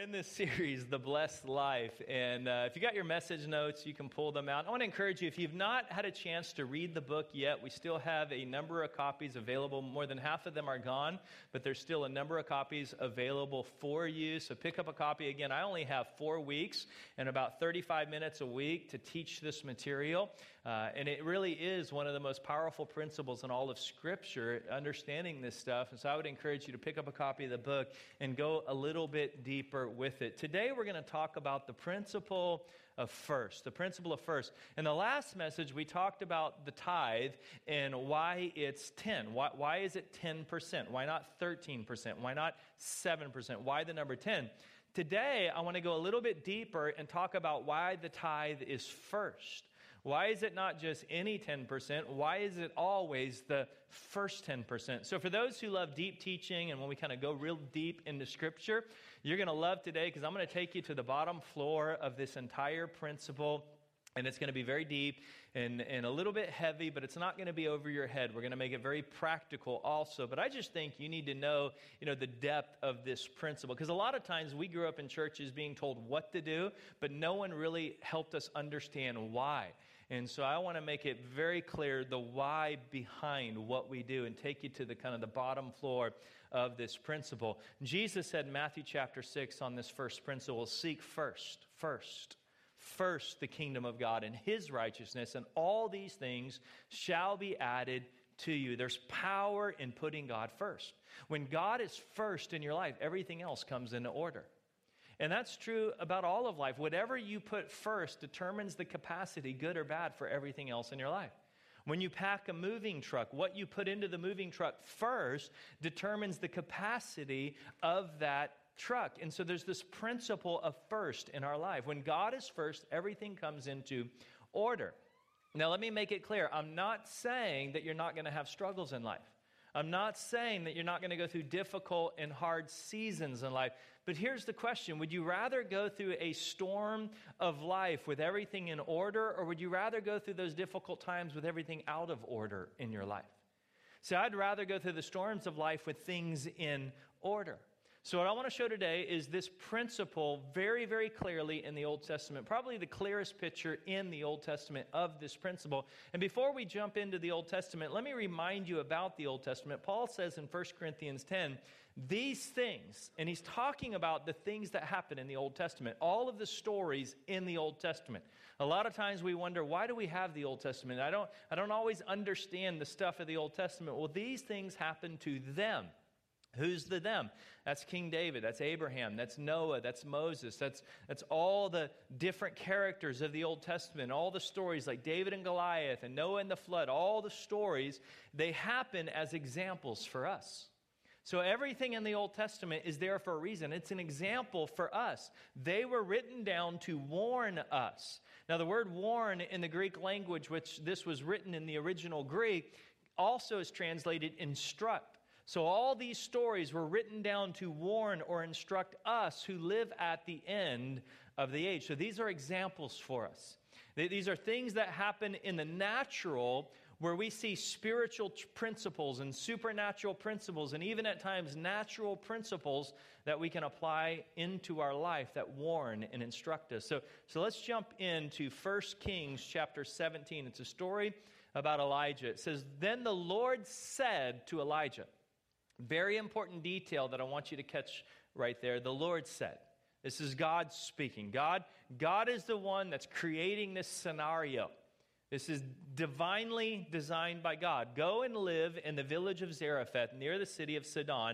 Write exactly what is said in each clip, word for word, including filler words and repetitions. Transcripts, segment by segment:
in this series, The Blessed Life, and uh, if you got your message notes, you can pull them out. I want to encourage you, if you've not had a chance to read the book yet, we still have a number of copies available. More than half of them are gone, but there's still a number of copies available for you, so pick up a copy. Again, I only have four weeks and about thirty-five minutes a week to teach this material, uh, and it really is one of the most powerful principles in all of Scripture, understanding this stuff, and so I would encourage you to pick up a copy of the book and go a little bit deeper with it. Today we're going to talk about the principle of first, the principle of first. In the last message, we talked about the tithe and why it's ten. Why, why is it ten percent? Why not thirteen percent? Why not seven percent? Why the number ten? Today, I want to go a little bit deeper and talk about why the tithe is first. Why is it not just any ten percent? Why is it always the first ten percent? So for those who love deep teaching and when we kind of go real deep into Scripture, you're going to love today because I'm going to take you to the bottom floor of this entire principle. And it's going to be very deep and, and a little bit heavy, but it's not going to be over your head. We're going to make it very practical also. But I just think you need to know, you know, the depth of this principle. Because a lot of times we grew up in churches being told what to do, but no one really helped us understand why. And so I want to make it very clear the why behind what we do and take you to the kind of the bottom floor of this principle. Jesus said in Matthew chapter six on this first principle, seek first, first, first the kingdom of God and His righteousness, and all these things shall be added to you. There's power in putting God first. When God is first in your life, everything else comes into order. And that's true about all of life. Whatever you put first determines the capacity, good or bad, for everything else in your life. When you pack a moving truck, what you put into the moving truck first determines the capacity of that truck. And so there's this principle of first in our life. When God is first, everything comes into order. Now, let me make it clear. I'm not saying that you're not going to have struggles in life. I'm not saying that you're not going to go through difficult and hard seasons in life. But here's the question. Would you rather go through a storm of life with everything in order, or would you rather go through those difficult times with everything out of order in your life? So I'd rather go through the storms of life with things in order. So what I want to show today is this principle very, very clearly in the Old Testament, probably the clearest picture in the Old Testament of this principle. And before we jump into the Old Testament, let me remind you about the Old Testament. Paul says in First Corinthians ten, these things, and he's talking about the things that happen in the Old Testament, all of the stories in the Old Testament. A lot of times we wonder, why do we have the Old Testament? I don't, I don't always understand the stuff of the Old Testament. Well, these things happen to them. Who's the them? That's King David, that's Abraham, that's Noah, that's Moses, that's, that's all the different characters of the Old Testament, all the stories like David and Goliath and Noah and the flood, all the stories, they happen as examples for us. So everything in the Old Testament is there for a reason. It's an example for us. They were written down to warn us. Now the word warn in the Greek language, which this was written in the original Greek, also is translated instruct. So all these stories were written down to warn or instruct us who live at the end of the age. So these are examples for us. These are things that happen in the natural where we see spiritual principles and supernatural principles and even at times natural principles that we can apply into our life that warn and instruct us. So, so let's jump into First Kings chapter seventeen. It's a story about Elijah. It says, then the Lord said to Elijah, very important detail that I want you to catch right there. The Lord said. This is God speaking. God, God is the one that's creating this scenario. This is divinely designed by God. Go and live in the village of Zarephath near the city of Sidon.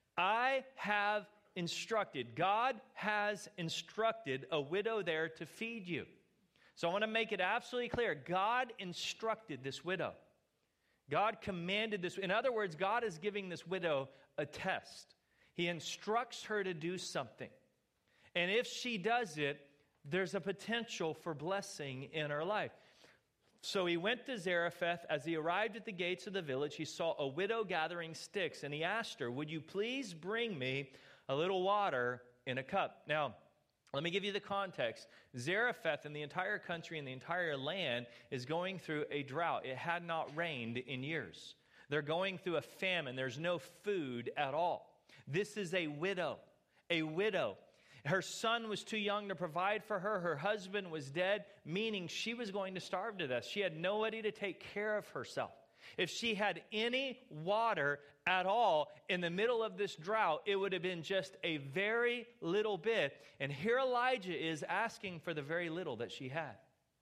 I have instructed, God has instructed a widow there to feed you. So I want to make it absolutely clear. God instructed this widow. God commanded this. In other words, God is giving this widow a test. He instructs her to do something. And if she does it, there's a potential for blessing in her life. So he went to Zarephath. As he arrived at the gates of the village, he saw a widow gathering sticks, and he asked her, would you please bring me a little water in a cup? Now, let me give you the context. Zarephath and the entire country and the entire land is going through a drought. It had not rained in years. They're going through a famine. There's no food at all. This is a widow, a widow. Her son was too young to provide for her. Her husband was dead, meaning she was going to starve to death. She had nobody to take care of herself. If she had any water at all in the middle of this drought, it would have been just a very little bit. And here Elijah is asking for the very little that she had.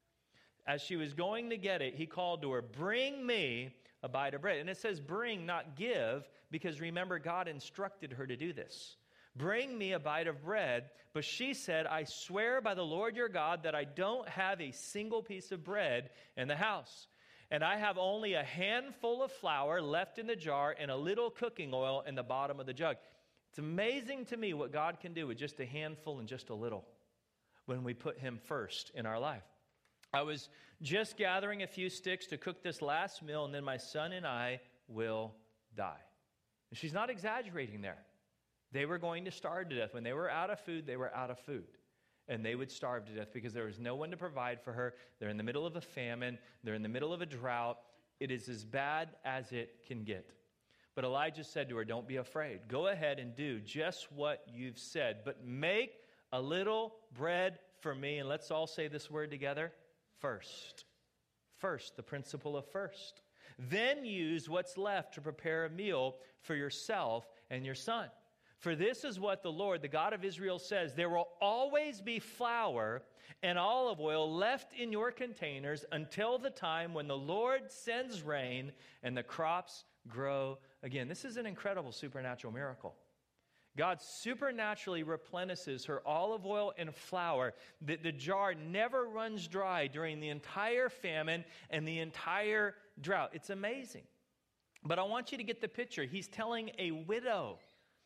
As she was going to get it, he called to her, "Bring me a bite of bread." And it says bring, not give, because remember, God instructed her to do this. "Bring me a bite of bread." But she said, "I swear by the Lord your God that I don't have a single piece of bread in the house. And I have only a handful of flour left in the jar and a little cooking oil in the bottom of the jug." It's amazing to me what God can do with just a handful and just a little when we put him first in our life. I was just gathering a few sticks to cook this last meal, and then my son and I will die. And she's not exaggerating there. They were going to starve to death. When they were out of food, they were out of food. And they would starve to death because there was no one to provide for her. They're in the middle of a famine. They're in the middle of a drought. It is as bad as it can get. But Elijah said to her, "Don't be afraid. Go ahead and do just what you've said. But make a little bread for me." And let's all say this word together. First. First, the principle of first. Then use what's left to prepare a meal for yourself and your son. For this is what the Lord, the God of Israel, says: there will always be flour and olive oil left in your containers until the time when the Lord sends rain and the crops grow again. This is an incredible supernatural miracle. God supernaturally replenishes her olive oil and flour. The, the jar never runs dry during the entire famine and the entire drought. It's amazing. But I want you to get the picture. He's telling a widow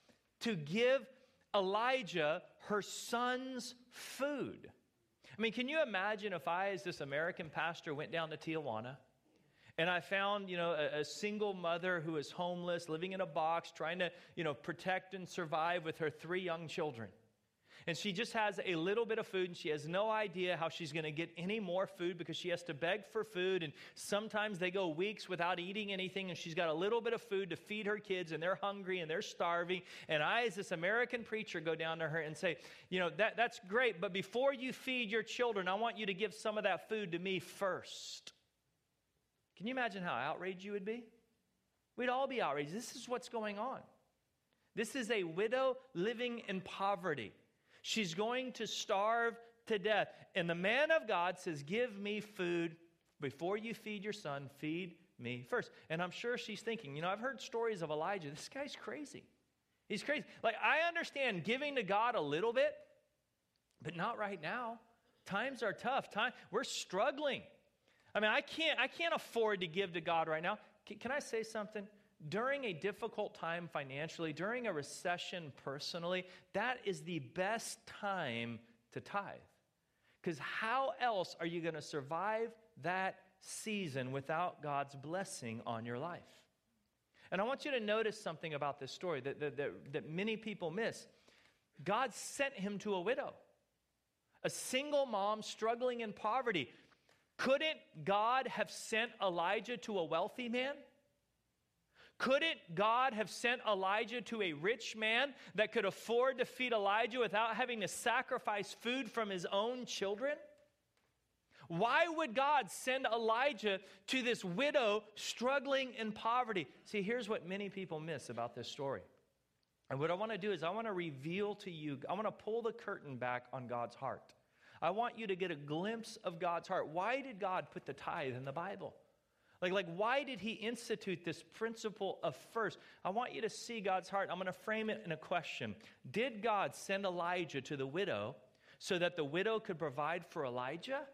to give Elijah her son's food. I mean, can you imagine if I, as this American pastor, went down to Tijuana and I found, you know, a, a single mother who is homeless, living in a box, trying to, you know, protect and survive with her three young children. And she just has a little bit of food, and she has no idea how she's going to get any more food because she has to beg for food. And sometimes they go weeks without eating anything, and she's got a little bit of food to feed her kids, and they're hungry and they're starving. And I, as this American preacher, go down to her and say, you know, that, that's great, but before you feed your children, I want you to give some of that food to me first. Can you imagine how outraged you would be? We'd all be outraged. This is what's going on. This is a widow living in poverty. She's going to starve to death. And the man of God says, "Give me food. Before you feed your son, feed me first." And I'm sure she's thinking, you know, I've heard stories of Elijah. This guy's crazy. He's crazy. Like, I understand giving to God a little bit, but not right now. Times are tough. Time, we're struggling. I mean, I can't, I can't afford to give to God right now. Can, can I say something? During a difficult time financially, during a recession personally, that is the best time to tithe. Because how else are you going to survive that season without God's blessing on your life? And I want you to notice something about this story that, that, that, that many people miss. God sent him to a widow, a single mom struggling in poverty. Couldn't God have sent Elijah to a wealthy man? Couldn't God have sent Elijah to a rich man that could afford to feed Elijah without having to sacrifice food from his own children? Why would God send Elijah to this widow struggling in poverty? See, here's what many people miss about this story. And what I want to do is I want to reveal to you, I want to pull the curtain back on God's heart. I want you to get a glimpse of God's heart. Why did God put the tithe in the Bible? Like, like, why did he institute this principle of first? I want you to see God's heart. I'm going to frame it in a question. Did God send Elijah to the widow so that the widow could provide for Elijah?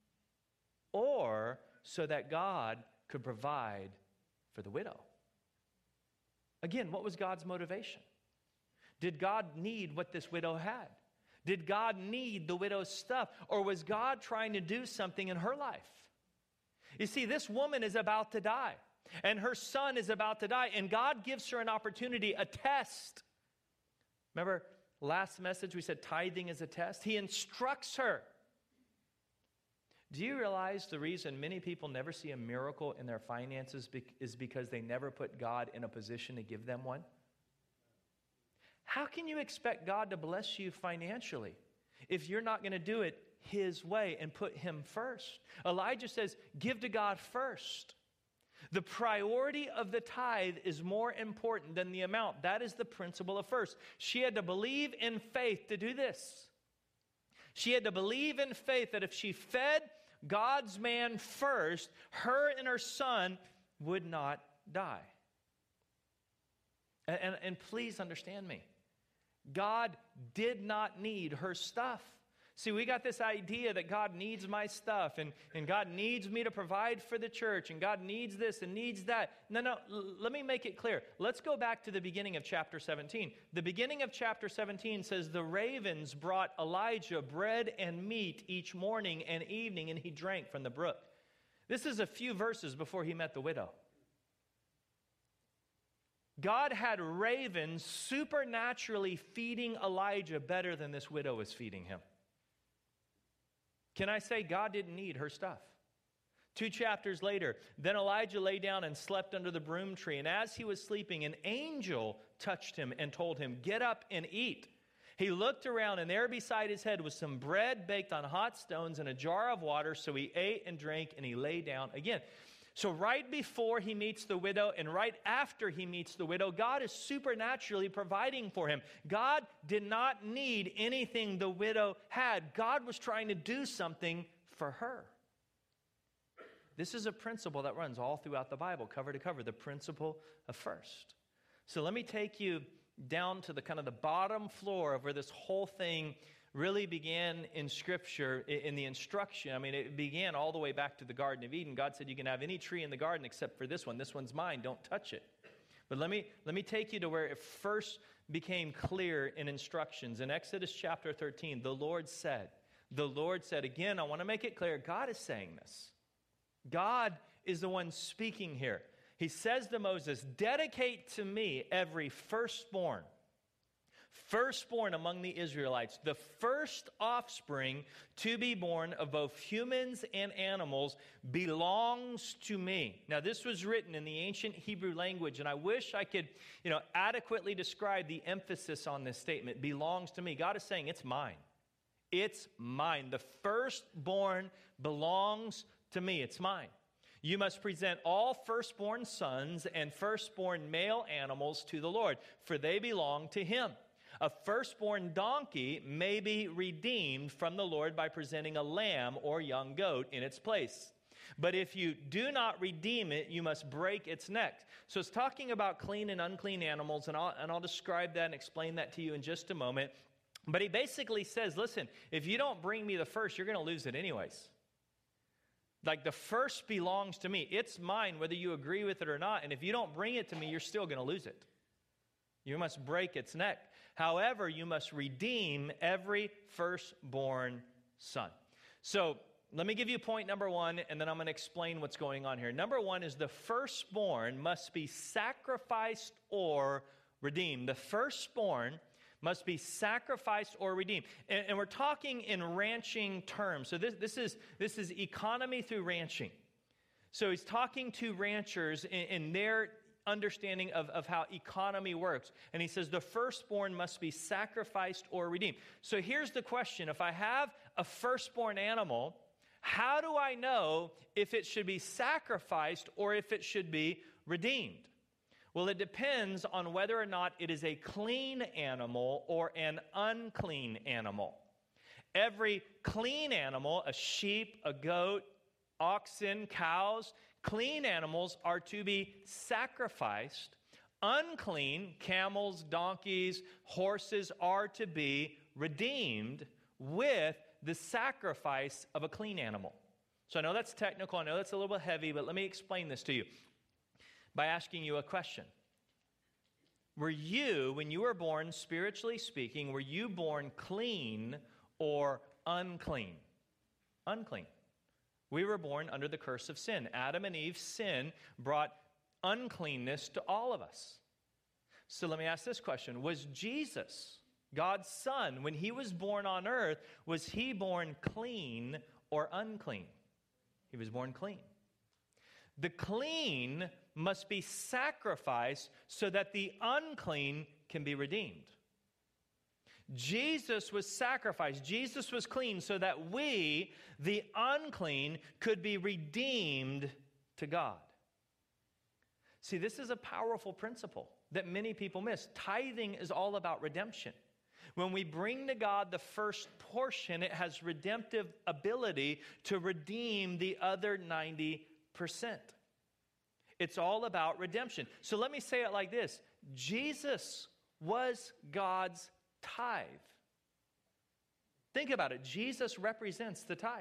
Or so that God could provide for the widow? Again, what was God's motivation? Did God need what this widow had? Did God need the widow's stuff? Or was God trying to do something in her life? You see, this woman is about to die, and her son is about to die, and God gives her an opportunity, a test. Remember, last message we said tithing is a test? He instructs her. Do you realize the reason many people never see a miracle in their finances is because they never put God in a position to give them one? How can you expect God to bless you financially if you're not going to do it His way and put Him first? Elijah says, give to God first. The priority of the tithe is more important than the amount. That is the principle of first. She had to believe in faith to do this. She had to believe in faith that if she fed God's man first, her and her son would not die. And, and, and please understand me. God did not need her stuff. See, we got this idea that God needs my stuff and, and God needs me to provide for the church and God needs this and needs that. No, no, l- let me make it clear. Let's go back to the beginning of chapter seventeen. The beginning of chapter seventeen says, the ravens brought Elijah bread and meat each morning and evening, and he drank from the brook. This is a few verses before he met the widow. God had ravens supernaturally feeding Elijah better than this widow was feeding him. Can I say God didn't need her stuff? Two chapters later, then Elijah lay down and slept under the broom tree. And as he was sleeping, an angel touched him and told him, get up and eat. He looked around, and there beside his head was some bread baked on hot stones and a jar of water. So he ate and drank, and he lay down again. So right before he meets the widow and right after he meets the widow, God is supernaturally providing for him. God did not need anything the widow had. God was trying to do something for her. This is a principle that runs all throughout the Bible, cover to cover, the principle of first. So let me take you down to the kind of the bottom floor of where this whole thing really began in Scripture, in the instruction. I mean, it began all the way back to the Garden of Eden. God said, you can have any tree in the garden except for this one. This one's mine. Don't touch it. But let me, let me take you to where it first became clear in instructions. In Exodus chapter thirteen, the Lord said, the Lord said, again, I want to make it clear, God is saying this. God is the one speaking here. He says to Moses, dedicate to me every firstborn. Firstborn among the Israelites, the first offspring to be born of both humans and animals belongs to me. Now, this was written in the ancient Hebrew language, and I wish I could, you know, adequately describe the emphasis on this statement, belongs to me. God is saying, it's mine. It's mine. The firstborn belongs to me. It's mine. You must present all firstborn sons and firstborn male animals to the Lord, for they belong to him. A firstborn donkey may be redeemed from the Lord by presenting a lamb or young goat in its place. But if you do not redeem it, you must break its neck. So it's talking about clean and unclean animals, and I'll, and I'll describe that and explain that to you in just a moment. But he basically says, listen, if you don't bring me the first, you're going to lose it anyways. Like the first belongs to me. It's mine whether you agree with it or not. And if you don't bring it to me, you're still going to lose it. You must break its neck. However, you must redeem every firstborn son. So let me give you point number one, and then I'm going to explain what's going on here. Number one is the firstborn must be sacrificed or redeemed. The firstborn must be sacrificed or redeemed. And, and we're talking in ranching terms. So this, this, is, this is economy through ranching. So he's talking to ranchers in, in their understanding of, of how economy works. And he says the firstborn must be sacrificed or redeemed. So here's the question. If I have a firstborn animal, how do I know if it should be sacrificed or if it should be redeemed? Well, it depends on whether or not it is a clean animal or an unclean animal. Every clean animal, a sheep, a goat, oxen, cows, clean animals are to be sacrificed. Unclean, camels, donkeys, horses are to be redeemed with the sacrifice of a clean animal. So I know that's technical, I know that's a little bit heavy, but let me explain this to you by asking you a question. Were you, when you were born, spiritually speaking, were you born clean or unclean? Unclean. We were born under the curse of sin. Adam and Eve's sin brought uncleanness to all of us. So let me ask this question. Was Jesus, God's Son, when he was born on earth, was he born clean or unclean? He was born clean. The clean must be sacrificed so that the unclean can be redeemed. Jesus was sacrificed. Jesus was clean so that we, the unclean, could be redeemed to God. See, this is a powerful principle that many people miss. Tithing is all about redemption. When we bring to God the first portion, it has redemptive ability to redeem the other ninety percent. It's all about redemption. So let me say it like this. Jesus was God's tithe. Think about it. Jesus represents the tithe.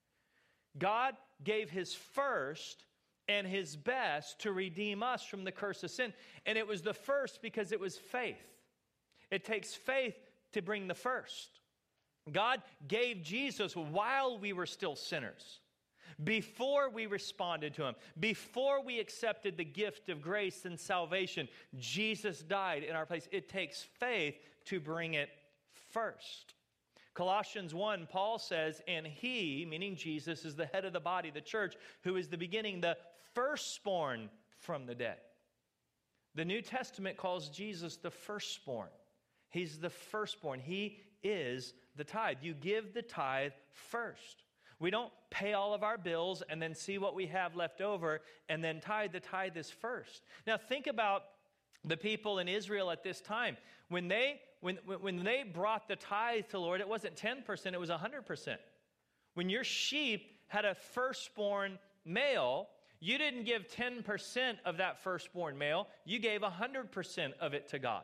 God gave his first and his best to redeem us from the curse of sin. And it was the first because it was faith. It takes faith to bring the first. God gave Jesus while we were still sinners. Before we responded to him, before we accepted the gift of grace and salvation, Jesus died in our place. It takes faith to bring it first. Colossians one, Paul says, and he, meaning Jesus, is the head of the body, the church, who is the beginning, the firstborn from the dead. The New Testament calls Jesus the firstborn. He's the firstborn. He is the tithe. You give the tithe first. We don't pay all of our bills and then see what we have left over and then tithe. The tithe is first. Now think about the people in Israel at this time. When they, when, when they brought the tithe to the Lord, it wasn't ten percent, it was one hundred percent. When your sheep had a firstborn male, you didn't give ten percent of that firstborn male, you gave one hundred percent of it to God.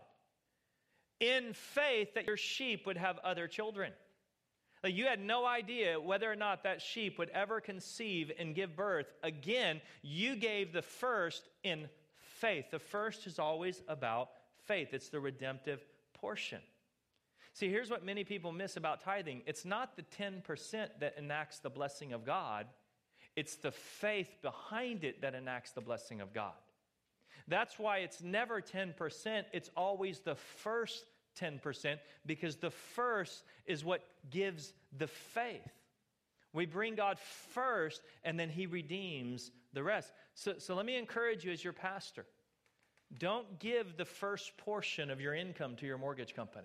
In faith that your sheep would have other children. Like you had no idea whether or not that sheep would ever conceive and give birth. Again, you gave the first in faith. The first is always about faith. It's the redemptive portion. See, here's what many people miss about tithing. It's not the ten percent that enacts the blessing of God. It's the faith behind it that enacts the blessing of God. That's why it's never ten percent. It's always the first ten percent, because the first is what gives the faith. We bring God first, and then he redeems the rest. So, so let me encourage you as your pastor. Don't give the first portion of your income to your mortgage company.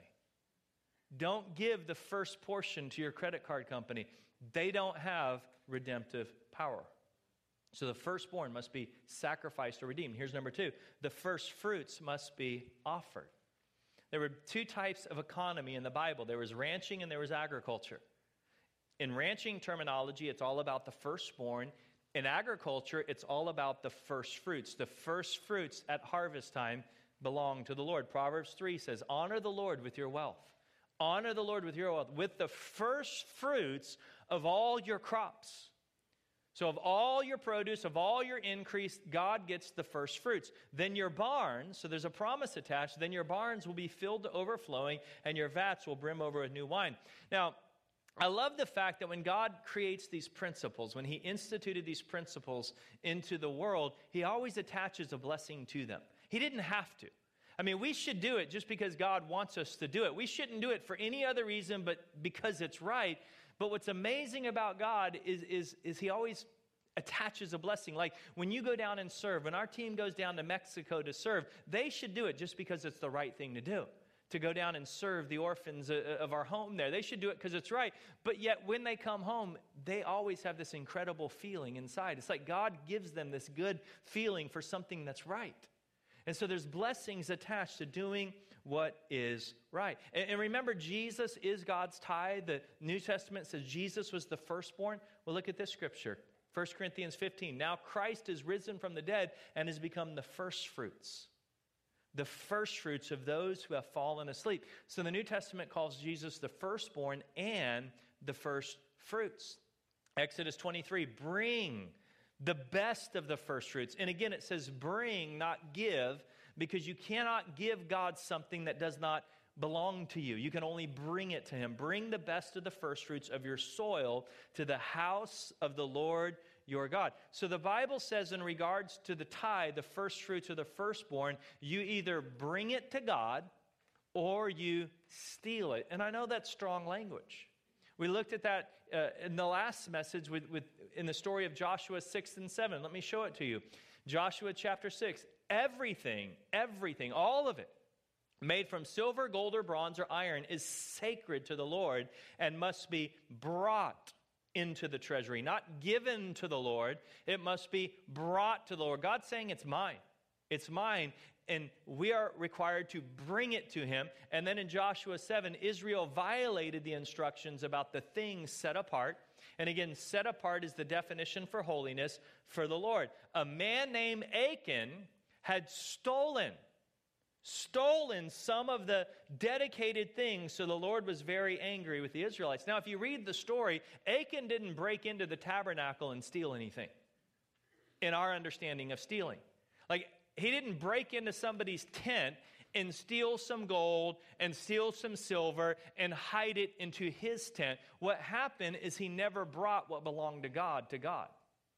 Don't give the first portion to your credit card company. They don't have redemptive power. So the firstborn must be sacrificed or redeemed. Here's number two. The first fruits must be offered. There were two types of economy in the Bible. There was ranching and there was agriculture. In ranching terminology, it's all about the firstborn. In agriculture, it's all about the first fruits. The first fruits at harvest time belong to the Lord. Proverbs three says, honor the Lord with your wealth. Honor the Lord with your wealth, with the first fruits of all your crops. So of all your produce, of all your increase, God gets the first fruits. Then your barns, so there's a promise attached, then your barns will be filled to overflowing, and your vats will brim over with new wine. Now, I love the fact that when God creates these principles, when he instituted these principles into the world, he always attaches a blessing to them. He didn't have to. I mean, we should do it just because God wants us to do it. We shouldn't do it for any other reason but because it's right. But what's amazing about God is, is, is he always attaches a blessing. Like when you go down and serve, when our team goes down to Mexico to serve, they should do it just because it's the right thing to do. To go down and serve the orphans of our home there. They should do it because it's right. But yet when they come home, they always have this incredible feeling inside. It's like God gives them this good feeling for something that's right. And so there's blessings attached to doing what is right. And, and remember, Jesus is God's tithe. The New Testament says Jesus was the firstborn. Well, look at this scripture. First Corinthians fifteen. Now Christ is risen from the dead and has become the first fruits. The first fruits of those who have fallen asleep. So the New Testament calls Jesus the firstborn and the first fruits. Exodus twenty-three, bring the best of the first fruits. And again, it says bring, not give, because you cannot give God something that does not belong to you. You can only bring it to him. Bring the best of the first fruits of your soil to the house of the Lord your God. So the Bible says in regards to the tithe, the first fruits or the firstborn, you either bring it to God or you steal it. And I know that's strong language. We looked at that uh, in the last message with, with in the story of Joshua six and seven. Let me show it to you. Joshua chapter six. Everything, everything, all of it made from silver, gold, or bronze, or iron, is sacred to the Lord and must be brought into the treasury. Not given to the Lord, it must be brought to the Lord. God's saying it's mine. It's mine, and we are required to bring it to him. And then in Joshua seven, Israel violated the instructions about the things set apart. And again, set apart is the definition for holiness for the Lord. A man named Achan had stolen stolen some of the dedicated things, so the Lord was very angry with the Israelites. Now, if you read the story, Achan didn't break into the tabernacle and steal anything in our understanding of stealing. Like, he didn't break into somebody's tent and steal some gold and steal some silver and hide it into his tent. What happened is he never brought what belonged to God to God.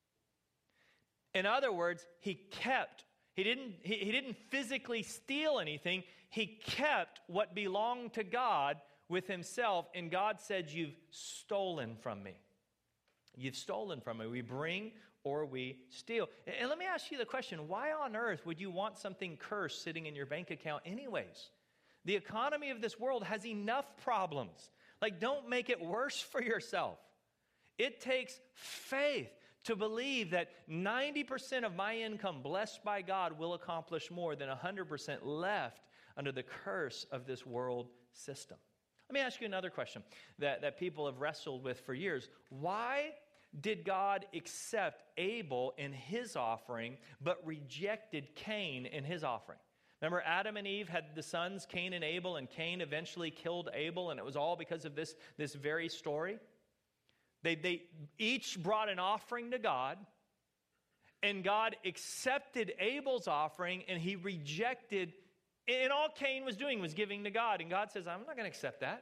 In other words, he kept He didn't, he, he didn't physically steal anything. He kept what belonged to God with himself. And God said, you've stolen from me. You've stolen from me. We bring or we steal. And let me ask you the question, why on earth would you want something cursed sitting in your bank account anyways? The economy of this world has enough problems. Like, don't make it worse for yourself. It takes faith to believe that ninety percent of my income blessed by God will accomplish more than one hundred percent left under the curse of this world system. Let me ask you another question that, that people have wrestled with for years. Why did God accept Abel in his offering but rejected Cain in his offering? Remember, Adam and Eve had the sons, Cain and Abel, and Cain eventually killed Abel, and it was all because of this, this very story. They, they each brought an offering to God, and God accepted Abel's offering, and he rejected, and all Cain was doing was giving to God. And God says, I'm not going to accept that.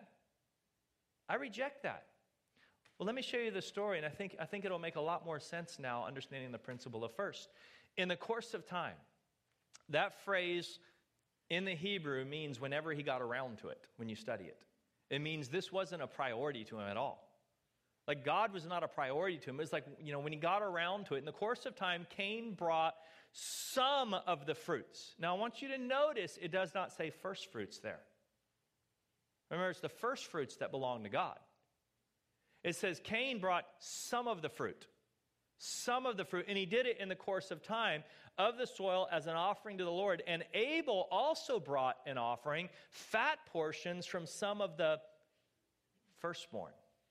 I reject that. Well, let me show you the story, and I think, I think it'll make a lot more sense now, understanding the principle of first. In the course of time, that phrase in the Hebrew means whenever he got around to it, when you study it. It means this wasn't a priority to him at all. Like, God was not a priority to him. It was like, you know, when he got around to it, in the course of time, Cain brought some of the fruits. Now, I want you to notice it does not say first fruits there. Remember, it's the first fruits that belong to God. It says Cain brought some of the fruit. Some of the fruit. And he did it in the course of time of the soil as an offering to the Lord. And Abel also brought an offering, fat portions from some of the firstborn.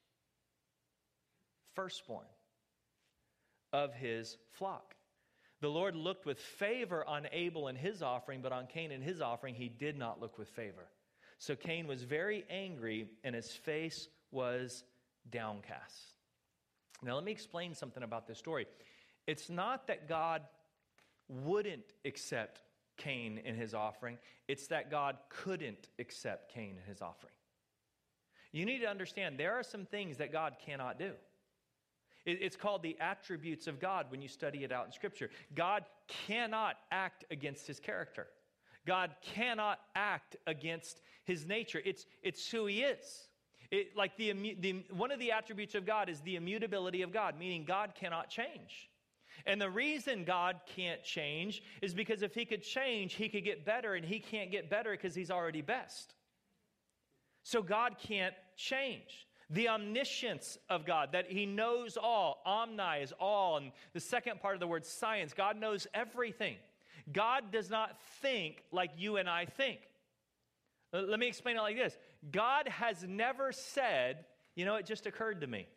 Firstborn of his flock. The Lord looked with favor on Abel and his offering, but on Cain and his offering, he did not look with favor. So Cain was very angry, and his face was downcast. Now, let me explain something about this story. It's not that God wouldn't accept Cain and his offering. It's that God couldn't accept Cain and his offering. You need to understand, there are some things that God cannot do. It's called the attributes of God when you study it out in Scripture. God cannot act against his character. God cannot act against his nature. It's, it's who he is. It, like the, the one of the attributes of God is the immutability of God, meaning God cannot change. And the reason God can't change is because if he could change, he could get better, and he can't get better because he's already best. So God can't change. The omniscience of God, that he knows all. Omni is all. And the second part of the word science, God knows everything. God does not think like you and I think. Let me explain it like this. God has never said, you know, it just occurred to me.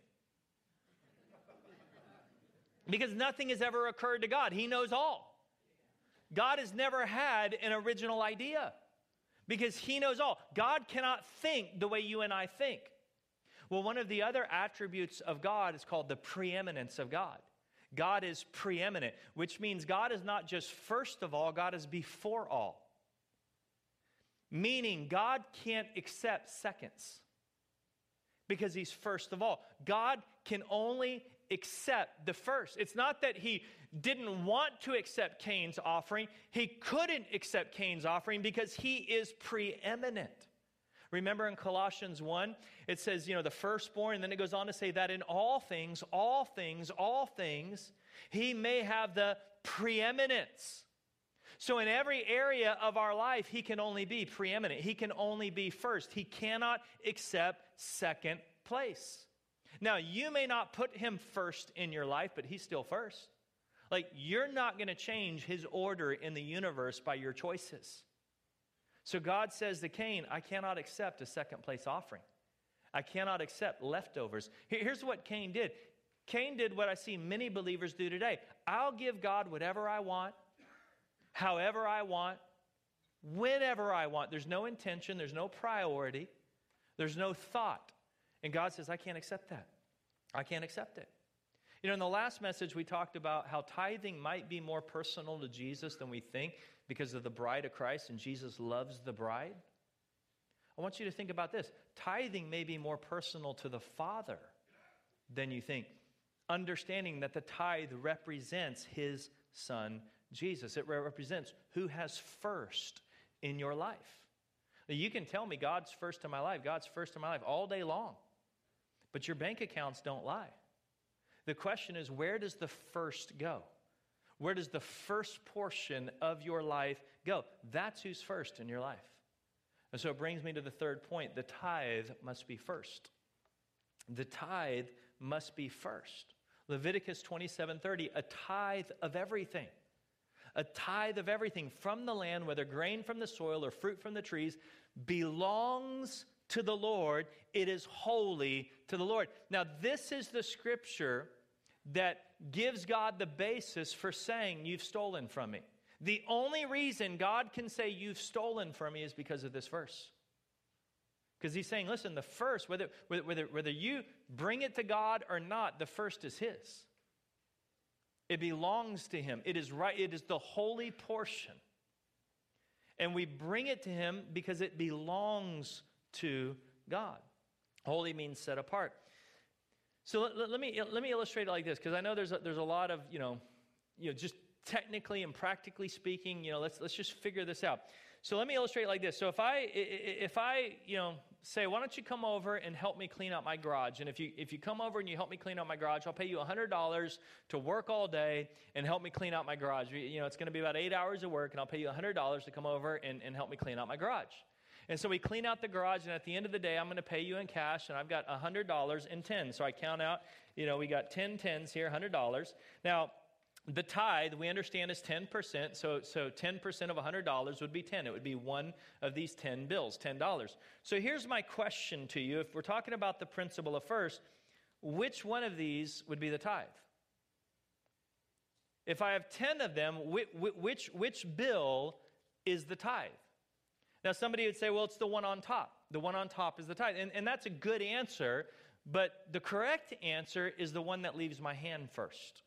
Because nothing has ever occurred to God. He knows all. God has never had an original idea because he knows all. God cannot think the way you and I think. Well, one of the other attributes of God is called the preeminence of God. God is preeminent, which means God is not just first of all, God is before all. Meaning God can't accept seconds because he's first of all. God can only accept the first. It's not that he didn't want to accept Cain's offering. He couldn't accept Cain's offering because he is preeminent. Remember in Colossians one, it says, you know, the firstborn, and then it goes on to say that in all things, all things, all things, he may have the preeminence. So in every area of our life, he can only be preeminent. He can only be first. He cannot accept second place. Now, you may not put him first in your life, but he's still first. Like, you're not going to change his order in the universe by your choices. So God says to Cain, I cannot accept a second place offering. I cannot accept leftovers. Here's what Cain did. Cain did what I see many believers do today. I'll give God whatever I want, however I want, whenever I want. There's no intention. There's no priority. There's no thought. And God says, I can't accept that. I can't accept it. You know, in the last message, we talked about how tithing might be more personal to Jesus than we think because of the bride of Christ, and Jesus loves the bride. I want you to think about this. Tithing may be more personal to the Father than you think, understanding that the tithe represents his Son, Jesus. It represents who has first in your life. Now, you can tell me God's first in my life, God's first in my life all day long, but your bank accounts don't lie. The question is, where does the first go? Where does the first portion of your life go? That's who's first in your life. And so it brings me to the third point. The tithe must be first. The tithe must be first. Leviticus twenty-seven thirty, a tithe of everything. A tithe of everything from the land, whether grain from the soil or fruit from the trees, belongs to the Lord. It is holy to the Lord. Now, this is the scripture that gives God the basis for saying, you've stolen from me. The only reason God can say you've stolen from me is because of this verse. Because he's saying, listen, the first, whether, whether, whether you bring it to God or not, the first is his. It belongs to him. It is right. It is the holy portion. And we bring it to him because it belongs to God. Holy means set apart. So let, let, let me let me illustrate it like this, because I know there's a, there's a lot of, you know, you know, just technically and practically speaking, you know, let's let's just figure this out. So let me illustrate it like this. So if I if I, you know, say, why don't you come over and help me clean out my garage? And if you if you come over and you help me clean out my garage, I'll pay you one hundred dollars to work all day and help me clean out my garage. You know, it's going to be about eight hours of work, and I'll pay you one hundred dollars to come over and, and help me clean out my garage. And so we clean out the garage, and at the end of the day, I'm going to pay you in cash, and I've got one hundred dollars in tens. So I count out, you know, we got ten tens here, one hundred dollars. Now, the tithe, we understand, is ten percent. So, so ten percent of one hundred dollars would be ten. It would be one of these ten bills, ten dollars. So here's my question to you. If we're talking about the principle of first, which one of these would be the tithe? If I have ten of them, which, which, which bill is the tithe? Now, somebody would say, well, it's the one on top. The one on top is the tithe. And, and that's a good answer, but the correct answer is the one that leaves my hand first.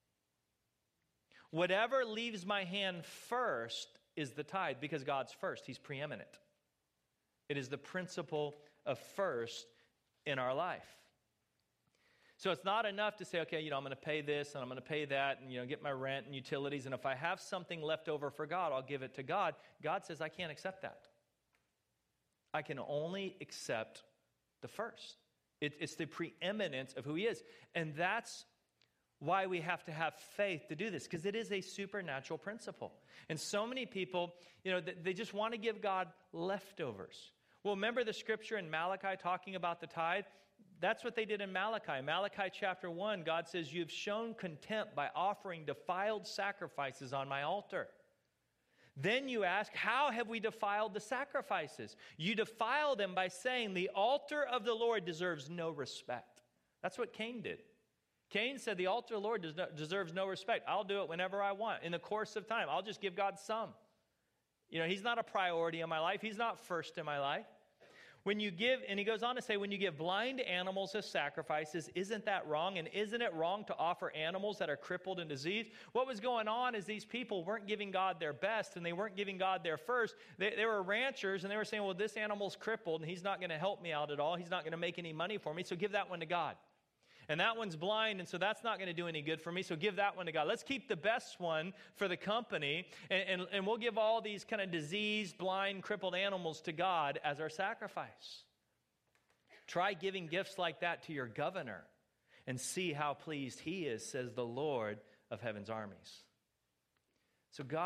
Whatever leaves my hand first is the tithe, because God's first. He's preeminent. It is the principle of first in our life. So it's not enough to say, okay, you know, I'm going to pay this and I'm going to pay that and, you know, get my rent and utilities. And if I have something left over for God, I'll give it to God. God says, I can't accept that. I can only accept the first. It, it's the preeminence of who he is. And that's why we have to have faith to do this, because it is a supernatural principle. And so many people, you know, they just want to give God leftovers. Well, remember the scripture in Malachi talking about the tithe? That's what they did in Malachi. Malachi chapter one, God says, you've shown contempt by offering defiled sacrifices on my altar. Then you ask, how have we defiled the sacrifices? You defile them by saying the altar of the Lord deserves no respect. That's what Cain did. Cain said the altar of the Lord does not, deserves no respect. I'll do it whenever I want. In the course of time, I'll just give God some. You know, he's not a priority in my life. He's not first in my life. When you give, and he goes on to say, when you give blind animals as sacrifices, isn't that wrong? And isn't it wrong to offer animals that are crippled and diseased? What was going on is these people weren't giving God their best, and they weren't giving God their first. They, they were ranchers, and they were saying, well, this animal's crippled, and he's not going to help me out at all. He's not going to make any money for me, so give that one to God. And that one's blind, and so that's not going to do any good for me, so give that one to God. Let's keep the best one for the company, and, and, and we'll give all these kind of diseased, blind, crippled animals to God as our sacrifice. Try giving gifts like that to your governor and see how pleased he is, says the Lord of heaven's armies. So God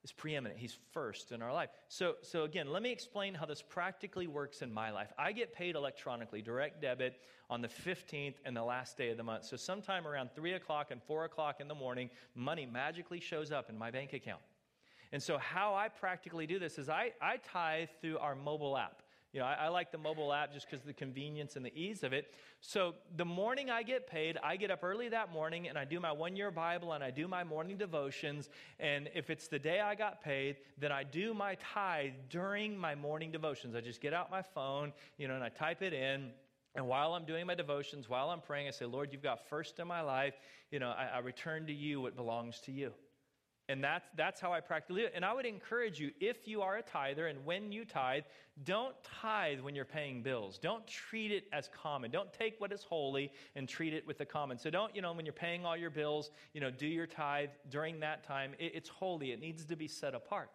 is preeminent. He's first in our life. So, so again, let me explain how this practically works in my life. I get paid electronically, direct debit, on the fifteenth and the last day of the month. So sometime around three o'clock and four o'clock in the morning, money magically shows up in my bank account. And so how I practically do this is I, I tithe through our mobile app. You know, I, I like the mobile app just because of the convenience and the ease of it. So the morning I get paid, I get up early that morning and I do my one-year Bible and I do my morning devotions. And if it's the day I got paid, then I do my tithe during my morning devotions. I just get out my phone, you know, and I type it in. And while I'm doing my devotions, while I'm praying, I say, Lord, you've got first in my life. You know, I, I return to you what belongs to you. And that's, that's how I practically do it. And I would encourage you, if you are a tither and when you tithe, don't tithe when you're paying bills. Don't treat it as common. Don't take what is holy and treat it with the common. So don't, you know, when you're paying all your bills, you know, do your tithe during that time. It, it's holy. It needs to be set apart.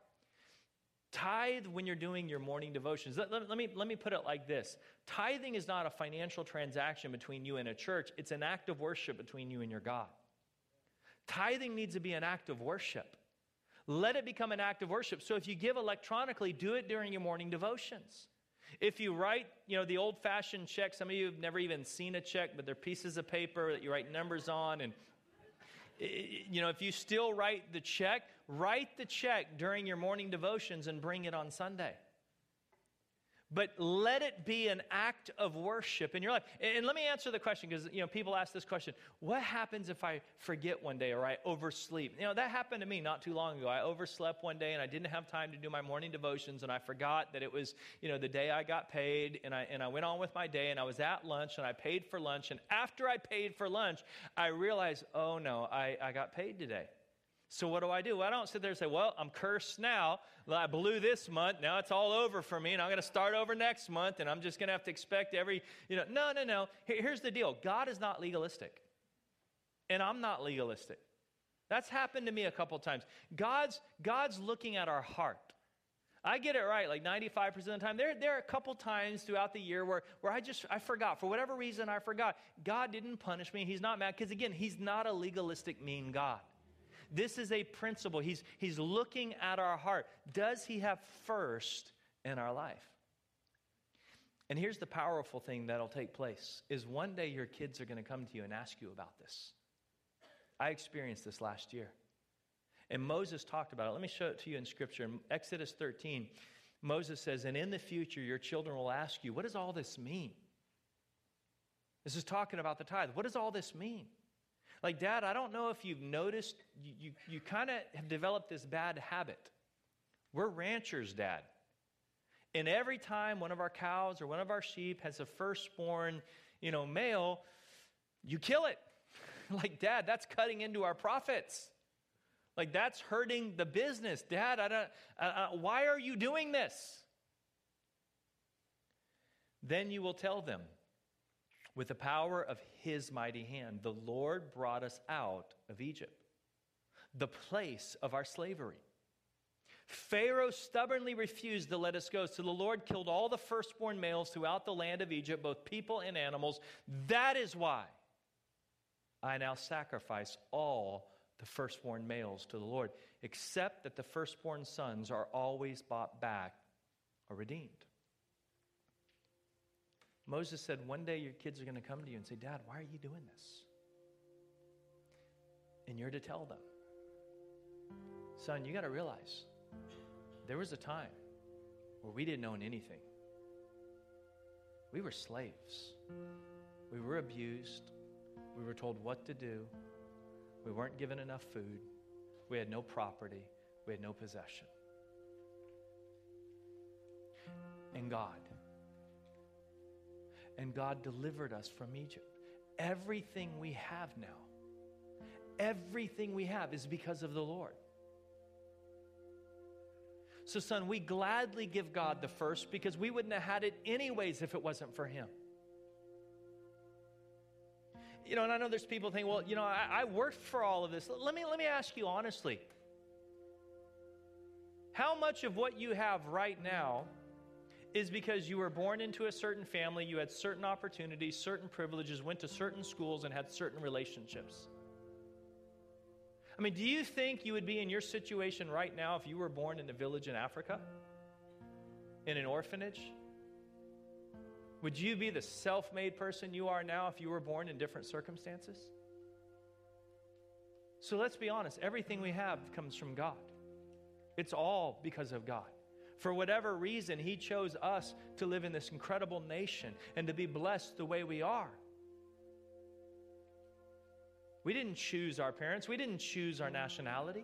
Tithe when you're doing your morning devotions. Let, let, let me, let me put it like this. Tithing is not a financial transaction between you and a church. It's an act of worship between you and your God. Tithing needs to be an act of worship. Let it become an act of worship. So if you give electronically, do it during your morning devotions. If you write, you know, the old-fashioned check, some of you have never even seen a check, but they're pieces of paper that you write numbers on. And, you know, if you still write the check, write the check during your morning devotions and bring it on Sunday. But let it be an act of worship in your life. And let me answer the question, because, you know, people ask this question: what happens if I forget one day or I oversleep? You know, that happened to me not too long ago. I overslept one day and I didn't have time to do my morning devotions, and I forgot that it was, you know, the day I got paid, and I and I went on with my day, and I was at lunch and I paid for lunch, and after I paid for lunch, I realized, oh no, I, I got paid today. So what do I do? Well, I don't sit there and say, well, I'm cursed now. I blew this month. Now it's all over for me, and I'm going to start over next month, and I'm just going to have to expect every, you know, no, no, no. Here's the deal. God is not legalistic, and I'm not legalistic. That's happened to me a couple times. God's, God's looking at our heart. I get it right like ninety-five percent of the time. There, there are a couple times throughout the year where, where I just, I forgot. For whatever reason, I forgot. God didn't punish me. He's not mad, because, again, he's not a legalistic, mean God. This is a principle. He's, he's looking at our heart. Does he have first in our life? And here's the powerful thing that'll take place, is one day your kids are going to come to you and ask you about this. I experienced this last year. And Moses talked about it. Let me show it to you in Scripture. In Exodus thirteen, Moses says, and in the future your children will ask you, what does all this mean? This is talking about the tithe. What does all this mean? Like, Dad, I don't know if you've noticed, you, you, you kind of have developed this bad habit. We're ranchers, Dad. And every time one of our cows or one of our sheep has a firstborn, you know, male, you kill it. Like, Dad, that's cutting into our profits. Like, that's hurting the business. Dad, I don't, I, I, why are you doing this? Then you will tell them, with the power of his mighty hand, the Lord brought us out of Egypt, the place of our slavery. Pharaoh stubbornly refused to let us go, so the Lord killed all the firstborn males throughout the land of Egypt, both people and animals. That is why I now sacrifice all the firstborn males to the Lord, except that the firstborn sons are always bought back or redeemed. Moses said, one day your kids are going to come to you and say, Dad, why are you doing this? And you're to tell them, son, you got to realize there was a time where we didn't own anything. We were slaves. We were abused. We were told what to do. We weren't given enough food. We had no property. We had no possession. And God, And God delivered us from Egypt. Everything we have now, everything we have is because of the Lord. So, son, we gladly give God the first, because we wouldn't have had it anyways if it wasn't for him. You know, and I know there's people think, well, you know, I, I worked for all of this. Let me, let me ask you honestly. How much of what you have right now is because you were born into a certain family, you had certain opportunities, certain privileges, went to certain schools, and had certain relationships? I mean, do you think you would be in your situation right now if you were born in a village in Africa? In an orphanage? Would you be the self-made person you are now if you were born in different circumstances? So let's be honest, everything we have comes from God. It's all because of God. For whatever reason, He chose us to live in this incredible nation and to be blessed the way we are. We didn't choose our parents. We didn't choose our nationality.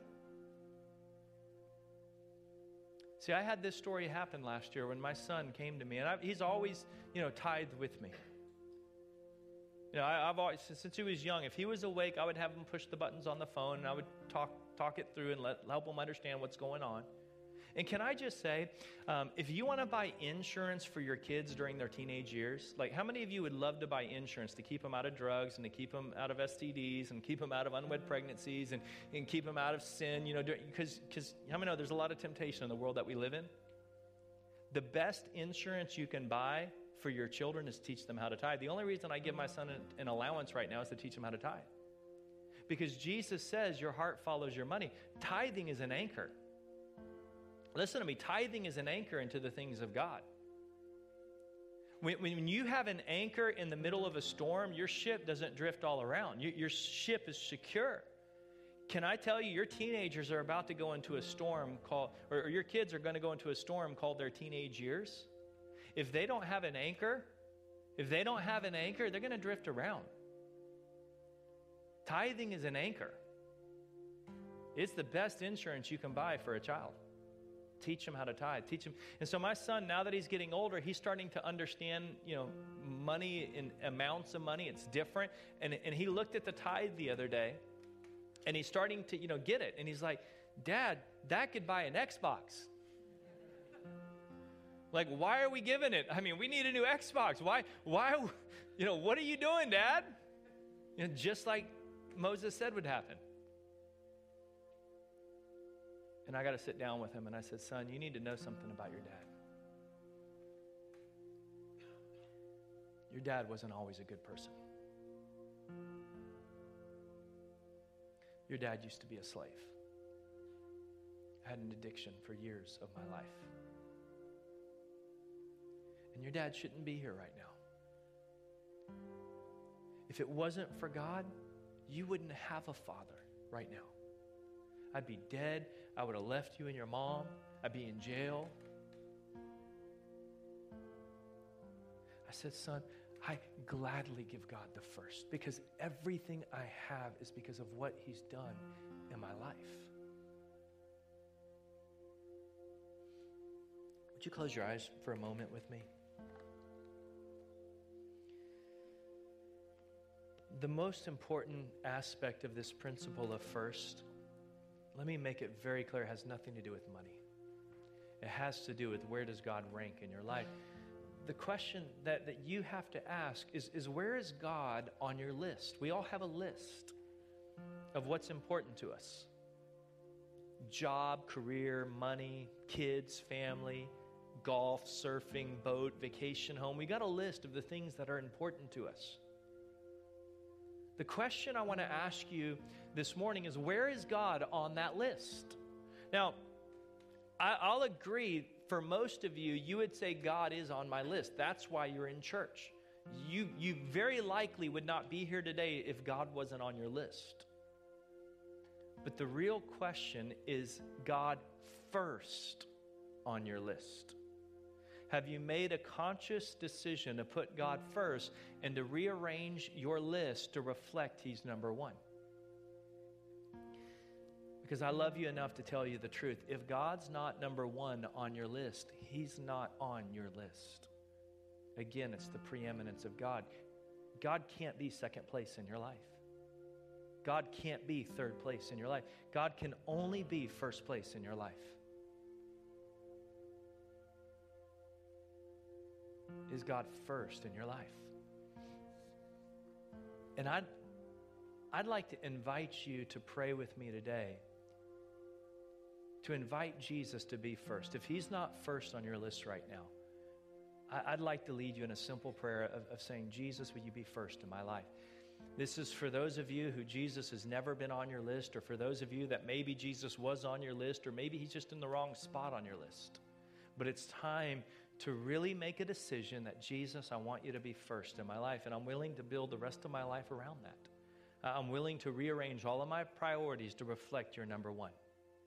See, I had this story happen last year when my son came to me, and I, he's always, you know, tithed with me. You know, I, I've always, since he was young, if he was awake, I would have him push the buttons on the phone, and I would talk talk it through and let, help him understand what's going on. And can I just say, um, if you want to buy insurance for your kids during their teenage years, like how many of you would love to buy insurance to keep them out of drugs and to keep them out of S T Ds and keep them out of unwed pregnancies and, and keep them out of sin, you know, because because how many know there's a lot of temptation in the world that we live in? The best insurance you can buy for your children is teach them how to tithe. The only reason I give my son an, an allowance right now is to teach him how to tithe. Because Jesus says your heart follows your money. Tithing is an anchor. Listen to me, tithing is an anchor into the things of God. When, when you have an anchor in the middle of a storm, your ship doesn't drift all around. Your, your ship is secure. Can I tell you, your teenagers are about to go into a storm called, or, or your kids are going to go into a storm called their teenage years. If they don't have an anchor, if they don't have an anchor, they're going to drift around. Tithing is an anchor. It's the best insurance you can buy for a child. Teach him how to tithe. Teach him. And so my son, now that he's getting older, he's starting to understand, you know, money and amounts of money. It's different. And, and he looked at the tithe the other day, and he's starting to, you know, get it. And he's like, Dad, that could buy an Xbox. Like, why are we giving it? I mean, we need a new Xbox. Why, why, you know, what are you doing, Dad? You know, just like Moses said would happen. And I got to sit down with him, and I said, son, you need to know something about your dad. Your dad wasn't always a good person. Your dad used to be a slave. I had an addiction for years of my life. And your dad shouldn't be here right now. If it wasn't for God, you wouldn't have a father right now. I'd be dead. I would have left you and your mom. I'd be in jail. I said, son, I gladly give God the first because everything I have is because of what He's done in my life. Would you close your eyes for a moment with me? The most important aspect of this principle of first, let me make it very clear, it has nothing to do with money. It has to do with where does God rank in your life. The question that, that you have to ask is, is where is God on your list? We all have a list of what's important to us. Job, career, money, kids, family, golf, surfing, boat, vacation home. We got a list of the things that are important to us. The question I want to ask you this morning is, where is God on that list? Now, I, I'll agree, for most of you, you would say God is on my list. That's why you're in church. You, you very likely would not be here today if God wasn't on your list. But the real question is, God first on your list? Have you made a conscious decision to put God first and to rearrange your list to reflect He's number one? Because I love you enough to tell you the truth. If God's not number one on your list, He's not on your list. Again, it's the preeminence of God. God can't be second place in your life. God can't be third place in your life. God can only be first place in your life. Is God first in your life? And I'd, I'd like to invite you to pray with me today, to invite Jesus to be first. If He's not first on your list right now, I, I'd like to lead you in a simple prayer of, of saying, Jesus, will you be first in my life? This is for those of you who Jesus has never been on your list, or for those of you that maybe Jesus was on your list, or maybe he's just in the wrong spot on your list. But it's time to really make a decision that, Jesus, I want you to be first in my life, and I'm willing to build the rest of my life around that. Uh, I'm willing to rearrange all of my priorities to reflect your number one.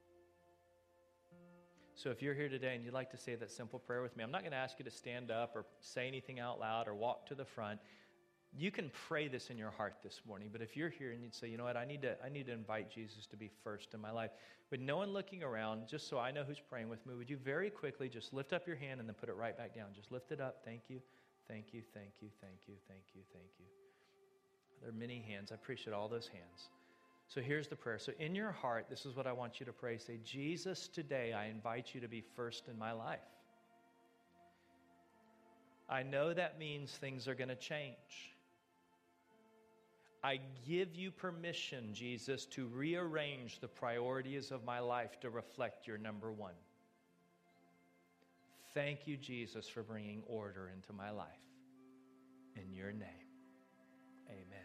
So if you're here today and you'd like to say that simple prayer with me, I'm not going to ask you to stand up or say anything out loud or walk to the front. You can pray this in your heart this morning, but if you're here and you'd say, you know what, I need to I need to invite Jesus to be first in my life, with no one looking around, just so I know who's praying with me, would you very quickly just lift up your hand and then put it right back down? Just lift it up. Thank you, thank you, thank you, thank you, thank you, thank you. There are many hands. I appreciate all those hands. So here's the prayer. So in your heart, this is what I want you to pray. Say, Jesus, today I invite you to be first in my life. I know that means things are going to change. I give you permission, Jesus, to rearrange the priorities of my life to reflect your number one. Thank you, Jesus, for bringing order into my life. In your name, amen.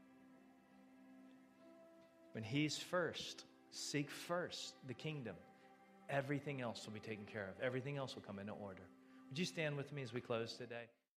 When he's first, seek first the kingdom. Everything else will be taken care of. Everything else will come into order. Would you stand with me as we close today?